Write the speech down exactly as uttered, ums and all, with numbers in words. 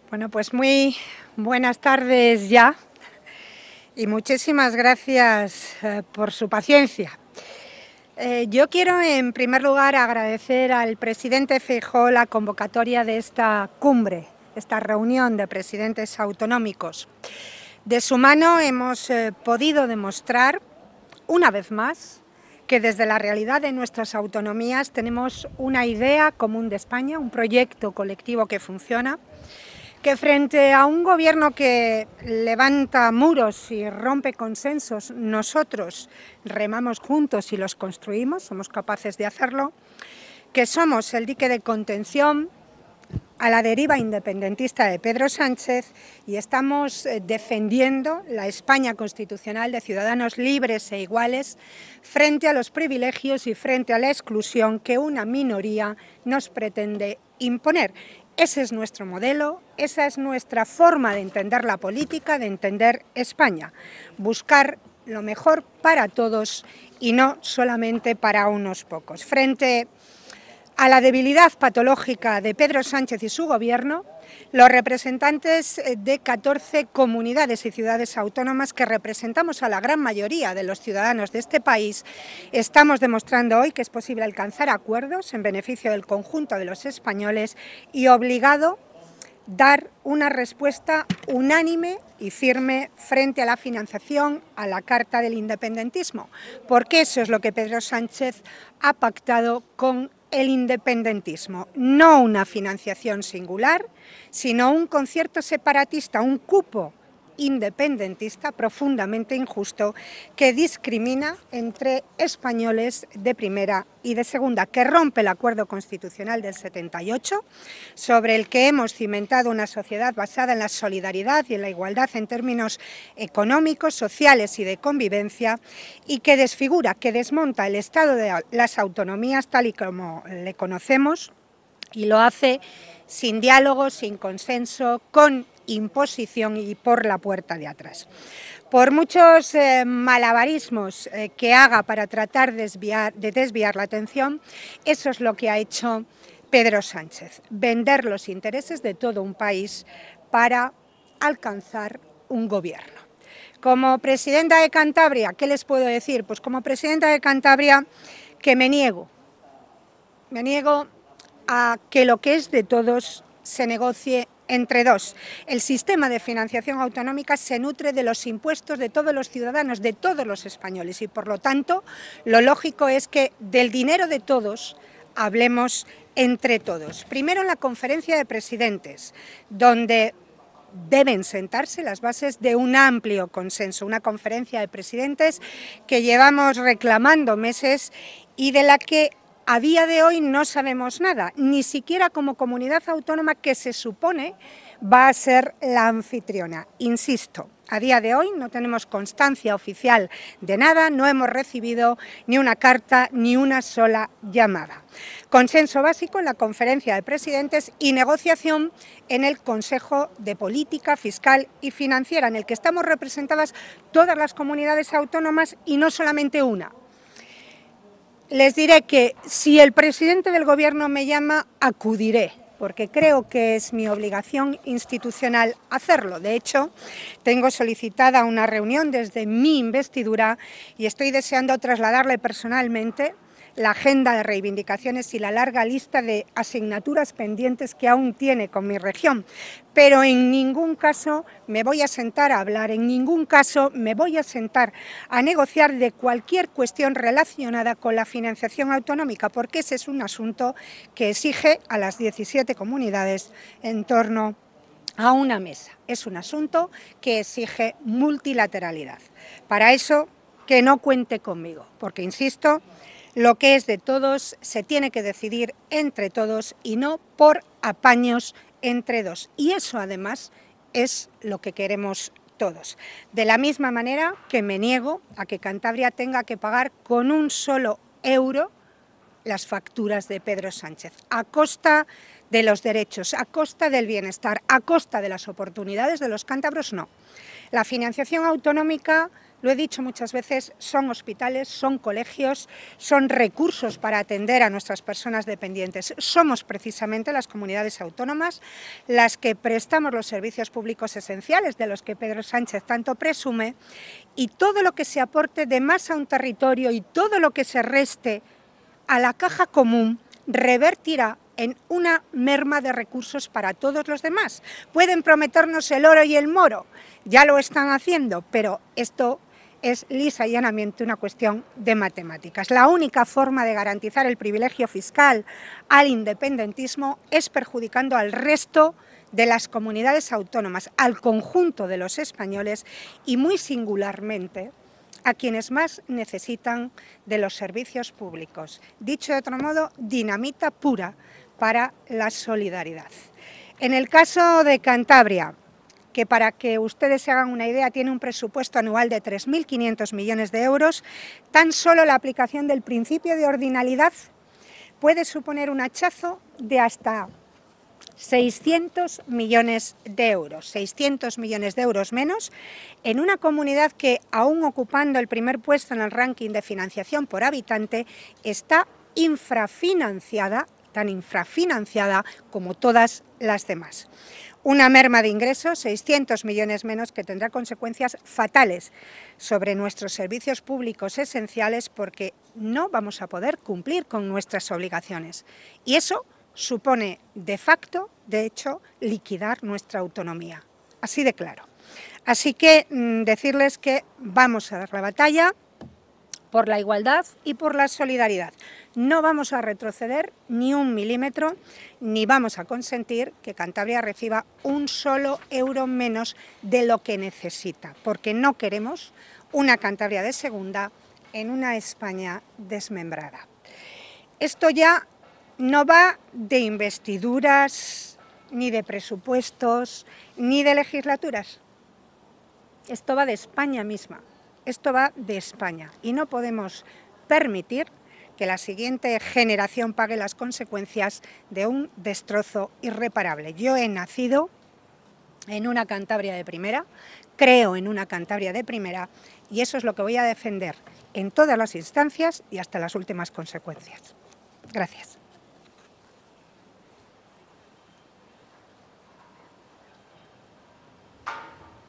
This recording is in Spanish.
Bueno, pues muy buenas tardes ya y muchísimas gracias eh, por su paciencia. Eh, yo quiero en primer lugar agradecer al presidente Feijóo la convocatoria de esta cumbre, esta reunión de presidentes autonómicos. De su mano hemos eh, podido demostrar una vez más que desde la realidad de nuestras autonomías tenemos una idea común de España, un proyecto colectivo que funciona, que frente a un gobierno que levanta muros y rompe consensos, nosotros remamos juntos y los construimos, somos capaces de hacerlo, que somos el dique de contención a la deriva independentista de Pedro Sánchez y estamos defendiendo la España constitucional de ciudadanos libres e iguales frente a los privilegios y frente a la exclusión que una minoría nos pretende imponer. Ese es nuestro modelo, esa es nuestra forma de entender la política, de entender España. Buscar lo mejor para todos y no solamente para unos pocos. Frente a la debilidad patológica de Pedro Sánchez y su gobierno, los representantes de catorce comunidades y ciudades autónomas que representamos a la gran mayoría de los ciudadanos de este país, estamos demostrando hoy que es posible alcanzar acuerdos en beneficio del conjunto de los españoles y obligado dar una respuesta unánime y firme frente a la financiación a la Carta del Independentismo, porque eso es lo que Pedro Sánchez ha pactado con el independentismo, no una financiación singular, sino un concierto separatista, un cupo independentista profundamente injusto que discrimina entre españoles de primera y de segunda, que rompe el acuerdo constitucional del setenta y ocho, sobre el que hemos cimentado una sociedad basada en la solidaridad y en la igualdad en términos económicos, sociales y de convivencia, y que desfigura, que desmonta el Estado de las autonomías tal y como le conocemos, y lo hace sin diálogo, sin consenso, con imposición y por la puerta de atrás. Por muchos eh, malabarismos eh, que haga para tratar desviar, de desviar la atención, eso es lo que ha hecho Pedro Sánchez, vender los intereses de todo un país para alcanzar un gobierno. Como presidenta de Cantabria, ¿qué les puedo decir? Pues como presidenta de Cantabria que me niego, me niego a que lo que es de todos se negocie entre dos. El sistema de financiación autonómica se nutre de los impuestos de todos los ciudadanos, de todos los españoles, y por lo tanto lo lógico es que del dinero de todos hablemos entre todos. Primero en la conferencia de presidentes, donde deben sentarse las bases de un amplio consenso, una conferencia de presidentes que llevamos reclamando meses y de la que a día de hoy no sabemos nada, ni siquiera como comunidad autónoma que se supone va a ser la anfitriona. Insisto, a día de hoy no tenemos constancia oficial de nada, no hemos recibido ni una carta ni una sola llamada. Consenso básico en la conferencia de presidentes y negociación en el Consejo de Política Fiscal y Financiera, en el que estamos representadas todas las comunidades autónomas y no solamente una. Les diré que si el presidente del Gobierno me llama, acudiré, porque creo que es mi obligación institucional hacerlo. De hecho, tengo solicitada una reunión desde mi investidura y estoy deseando trasladarle personalmente la agenda de reivindicaciones y la larga lista de asignaturas pendientes que aún tiene con mi región. Pero en ningún caso me voy a sentar a hablar, en ningún caso me voy a sentar a negociar de cualquier cuestión relacionada con la financiación autonómica, porque ese es un asunto que exige a las diecisiete comunidades en torno a una mesa. Es un asunto que exige multilateralidad. Para eso, que no cuente conmigo, porque insisto, lo que es de todos se tiene que decidir entre todos y no por apaños entre dos. Y eso además es lo que queremos todos. De la misma manera que me niego a que Cantabria tenga que pagar con un solo euro las facturas de Pedro Sánchez, a costa de los derechos, a costa del bienestar, a costa de las oportunidades de los cántabros, no. La financiación autonómica lo he dicho muchas veces, son hospitales, son colegios, son recursos para atender a nuestras personas dependientes. Somos precisamente las comunidades autónomas las que prestamos los servicios públicos esenciales de los que Pedro Sánchez tanto presume, y todo lo que se aporte de más a un territorio y todo lo que se reste a la caja común revertirá en una merma de recursos para todos los demás. Pueden prometernos el oro y el moro, ya lo están haciendo, pero esto es lisa y llanamente una cuestión de matemáticas. La única forma de garantizar el privilegio fiscal al independentismo es perjudicando al resto de las comunidades autónomas, al conjunto de los españoles y muy singularmente a quienes más necesitan de los servicios públicos. Dicho de otro modo, dinamita pura para la solidaridad. En el caso de Cantabria, que para que ustedes se hagan una idea tiene un presupuesto anual de tres mil quinientos millones de euros, tan solo la aplicación del principio de ordinalidad puede suponer un hachazo de hasta seiscientos millones de euros, seiscientos millones de euros menos en una comunidad que, aún ocupando el primer puesto en el ranking de financiación por habitante, está infrafinanciada, tan infrafinanciada como todas las demás. Una merma de ingresos, seiscientos millones menos, que tendrá consecuencias fatales sobre nuestros servicios públicos esenciales porque no vamos a poder cumplir con nuestras obligaciones. Y eso supone de facto, de hecho, liquidar nuestra autonomía. Así de claro. Así que mmm, decirles que vamos a dar la batalla por la igualdad y por la solidaridad. No vamos a retroceder ni un milímetro, ni vamos a consentir que Cantabria reciba un solo euro menos de lo que necesita, porque no queremos una Cantabria de segunda en una España desmembrada. Esto ya no va de investiduras, ni de presupuestos, ni de legislaturas. Esto va de España misma. Esto va de España y no podemos permitir que la siguiente generación pague las consecuencias de un destrozo irreparable. Yo he nacido en una Cantabria de primera, creo en una Cantabria de primera y eso es lo que voy a defender en todas las instancias y hasta las últimas consecuencias. Gracias.